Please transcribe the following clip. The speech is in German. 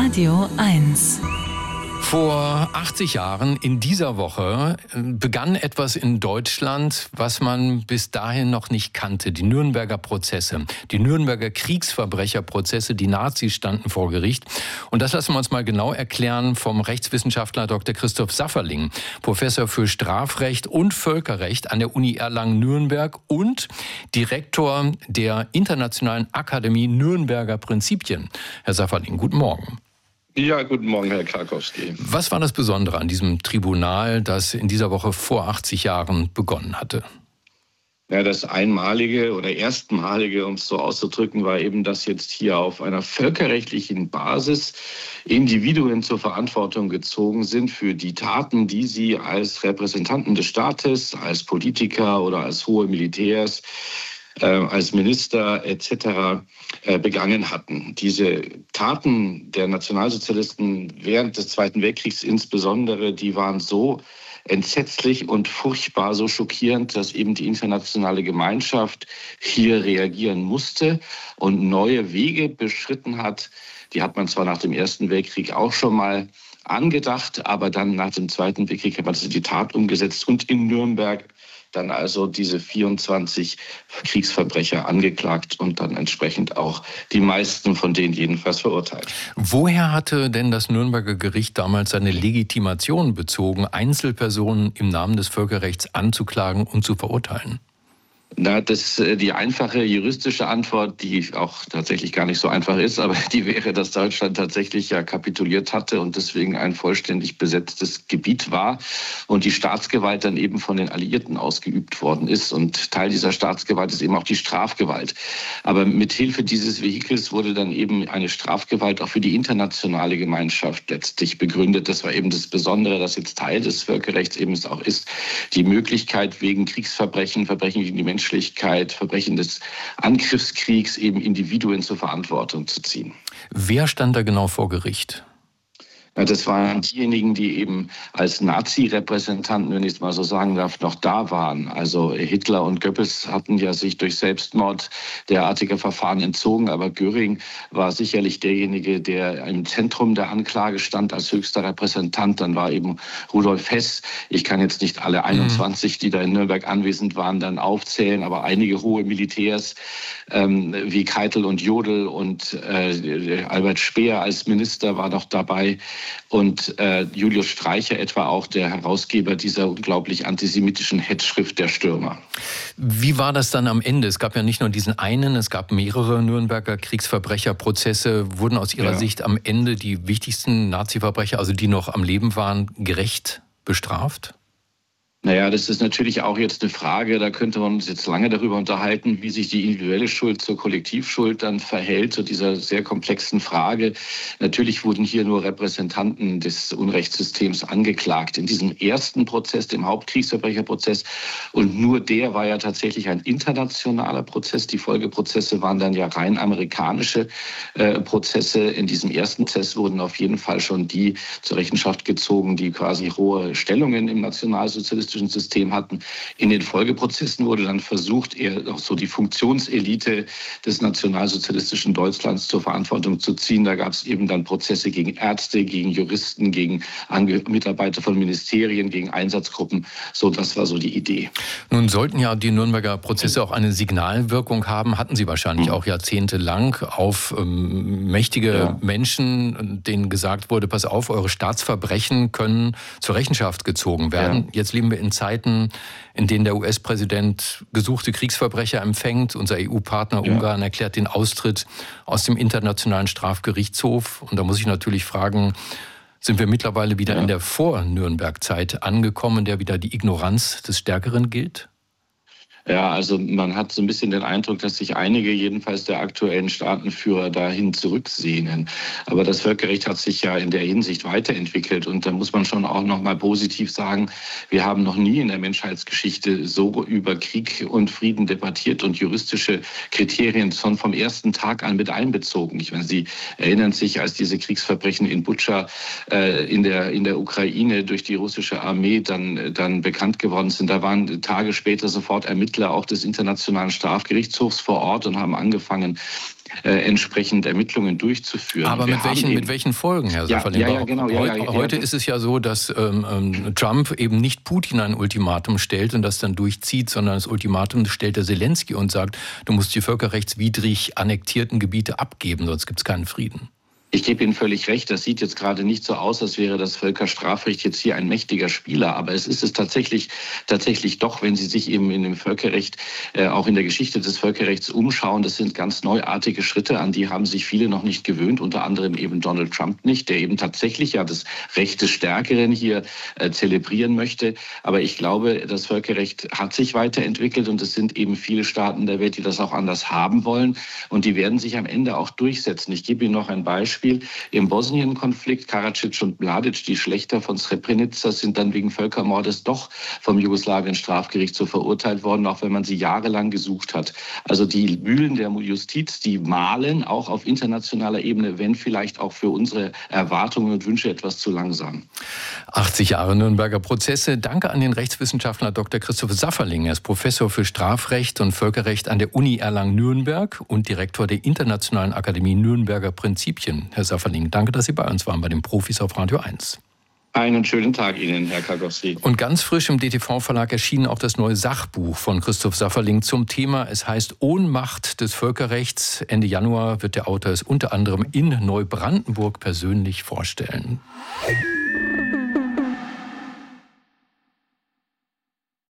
Radio 1. Vor 80 Jahren in dieser Woche begann etwas in Deutschland, was man bis dahin noch nicht kannte. Die Nürnberger Prozesse, die Nürnberger Kriegsverbrecherprozesse, die Nazis standen vor Gericht. Und das lassen wir uns mal genau erklären vom Rechtswissenschaftler Dr. Christoph Safferling, Professor für Strafrecht und Völkerrecht an der Uni Erlangen-Nürnberg und Direktor der Internationalen Akademie Nürnberger Prinzipien. Herr Safferling, guten Morgen. Ja, guten Morgen, Herr Krakowski. Was war das Besondere an diesem Tribunal, das in dieser Woche vor 80 Jahren begonnen hatte? Ja, das Einmalige oder Erstmalige, um es so auszudrücken, war eben, dass jetzt hier auf einer völkerrechtlichen Basis Individuen zur Verantwortung gezogen sind für die Taten, die sie als Repräsentanten des Staates, als Politiker oder als hohe Militärs, als Minister etc. Begangen hatten. Diese Taten der Nationalsozialisten während des Zweiten Weltkriegs insbesondere, die waren so entsetzlich und furchtbar, so schockierend, dass eben die internationale Gemeinschaft hier reagieren musste und neue Wege beschritten hat. Die hat man zwar nach dem Ersten Weltkrieg auch schon mal angedacht, aber dann nach dem Zweiten Weltkrieg hat man das in die Tat umgesetzt und in Nürnberg dann also diese 24 Kriegsverbrecher angeklagt und dann entsprechend auch die meisten von denen jedenfalls verurteilt. Woher hatte denn das Nürnberger Gericht damals seine Legitimation bezogen, Einzelpersonen im Namen des Völkerrechts anzuklagen und zu verurteilen? Na, die einfache juristische Antwort, die auch tatsächlich gar nicht so einfach ist, aber die wäre, dass Deutschland tatsächlich ja kapituliert hatte und deswegen ein vollständig besetztes Gebiet war und die Staatsgewalt dann eben von den Alliierten ausgeübt worden ist. Und Teil dieser Staatsgewalt ist eben auch die Strafgewalt. Aber mit Hilfe dieses Vehikels wurde dann eben eine Strafgewalt auch für die internationale Gemeinschaft letztlich begründet. Das war eben das Besondere, dass jetzt Teil des Völkerrechts eben es auch ist, die Möglichkeit wegen Kriegsverbrechen, Verbrechen gegen die Menschlichkeit, Verbrechen des Angriffskriegs eben Individuen zur Verantwortung zu ziehen. Wer stand da genau vor Gericht? Ja, das waren diejenigen, die eben als Nazi-Repräsentanten, wenn ich es mal so sagen darf, noch da waren. Also Hitler und Goebbels hatten ja sich durch Selbstmord derartiger Verfahren entzogen, aber Göring war sicherlich derjenige, der im Zentrum der Anklage stand als höchster Repräsentant. Dann war eben Rudolf Hess. Ich kann jetzt nicht alle 21, die da in Nürnberg anwesend waren, dann aufzählen, aber einige hohe Militärs wie Keitel und Jodl und Albert Speer als Minister war noch dabei. Und Julius Streicher etwa auch, der Herausgeber dieser unglaublich antisemitischen Hetzschrift Der Stürmer. Wie war das dann am Ende? Es gab ja nicht nur diesen einen, es gab mehrere Nürnberger Kriegsverbrecherprozesse. Wurden aus Ihrer Sicht am Ende die wichtigsten Nazi-Verbrecher, also die noch am Leben waren, gerecht bestraft? Naja, das ist natürlich auch jetzt eine Frage, da könnte man uns jetzt lange darüber unterhalten, wie sich die individuelle Schuld zur Kollektivschuld dann verhält, zu dieser sehr komplexen Frage. Natürlich wurden hier nur Repräsentanten des Unrechtssystems angeklagt. In diesem ersten Prozess, dem Hauptkriegsverbrecherprozess, und nur der war ja tatsächlich ein internationaler Prozess. Die Folgeprozesse waren dann ja rein amerikanische Prozesse. In diesem ersten Prozess wurden auf jeden Fall schon die zur Rechenschaft gezogen, die quasi hohe Stellungen im nationalsozialistischen System hatten. In den Folgeprozessen wurde dann versucht, eher auch so die Funktionselite des nationalsozialistischen Deutschlands zur Verantwortung zu ziehen. Da gab es eben dann Prozesse gegen Ärzte, gegen Juristen, gegen Mitarbeiter von Ministerien, gegen Einsatzgruppen. So, das war so die Idee. Nun sollten ja die Nürnberger Prozesse auch eine Signalwirkung haben, hatten sie wahrscheinlich auch jahrzehntelang auf mächtige Menschen, denen gesagt wurde, pass auf, eure Staatsverbrechen können zur Rechenschaft gezogen werden. Jetzt leben wir in Zeiten, in denen der US-Präsident gesuchte Kriegsverbrecher empfängt. Unser EU-Partner Ungarn erklärt den Austritt aus dem Internationalen Strafgerichtshof. Und da muss ich natürlich fragen, sind wir mittlerweile wieder in der Vor-Nürnberg-Zeit angekommen, in der wieder die Ignoranz des Stärkeren gilt? Ja, also man hat so ein bisschen den Eindruck, dass sich einige jedenfalls der aktuellen Staatenführer dahin zurücksehnen. Aber das Völkerrecht hat sich ja in der Hinsicht weiterentwickelt. Und da muss man schon auch noch mal positiv sagen, wir haben noch nie in der Menschheitsgeschichte so über Krieg und Frieden debattiert und juristische Kriterien schon vom ersten Tag an mit einbezogen. Ich meine, Sie erinnern sich, als diese Kriegsverbrechen in Butscha in der Ukraine durch die russische Armee dann bekannt geworden sind, da waren Tage später sofort Ermittlungen Ermittler auch des Internationalen Strafgerichtshofs vor Ort und haben angefangen, entsprechend Ermittlungen durchzuführen. Aber mit welchen Folgen, Herr Safferling? Heute ist es ja so, dass Trump eben nicht Putin ein Ultimatum stellt und das dann durchzieht, sondern das Ultimatum stellt der Zelensky und sagt, du musst die völkerrechtswidrig annektierten Gebiete abgeben, sonst gibt es keinen Frieden. Ich gebe Ihnen völlig recht, das sieht jetzt gerade nicht so aus, als wäre das Völkerstrafrecht jetzt hier ein mächtiger Spieler. Aber es ist es tatsächlich doch, wenn Sie sich eben in dem Völkerrecht, auch in der Geschichte des Völkerrechts umschauen. Das sind ganz neuartige Schritte, an die haben sich viele noch nicht gewöhnt, unter anderem eben Donald Trump nicht, der eben tatsächlich ja das Recht des Stärkeren hier zelebrieren möchte. Aber ich glaube, das Völkerrecht hat sich weiterentwickelt und es sind eben viele Staaten der Welt, die das auch anders haben wollen. Und die werden sich am Ende auch durchsetzen. Ich gebe Ihnen noch ein Beispiel. Im Bosnien-Konflikt, Karadzic und Mladic, die Schlächter von Srebrenica, sind dann wegen Völkermordes doch vom Jugoslawien-Strafgerichtshof verurteilt worden, auch wenn man sie jahrelang gesucht hat. Also die Mühlen der Justiz, die mahlen auch auf internationaler Ebene, wenn vielleicht auch für unsere Erwartungen und Wünsche etwas zu langsam. 80 Jahre Nürnberger Prozesse. Danke an den Rechtswissenschaftler Dr. Christoph Safferling. Er ist Professor für Strafrecht und Völkerrecht an der Uni Erlangen-Nürnberg und Direktor der Internationalen Akademie Nürnberger Prinzipien. Herr Safferling, danke, dass Sie bei uns waren bei den Profis auf Radio 1. Einen schönen Tag Ihnen, Herr Kagowski. Und ganz frisch im DTV-Verlag erschienen auch das neue Sachbuch von Christoph Safferling zum Thema. Es heißt Ohnmacht des Völkerrechts. Ende Januar wird der Autor es unter anderem in Neubrandenburg persönlich vorstellen.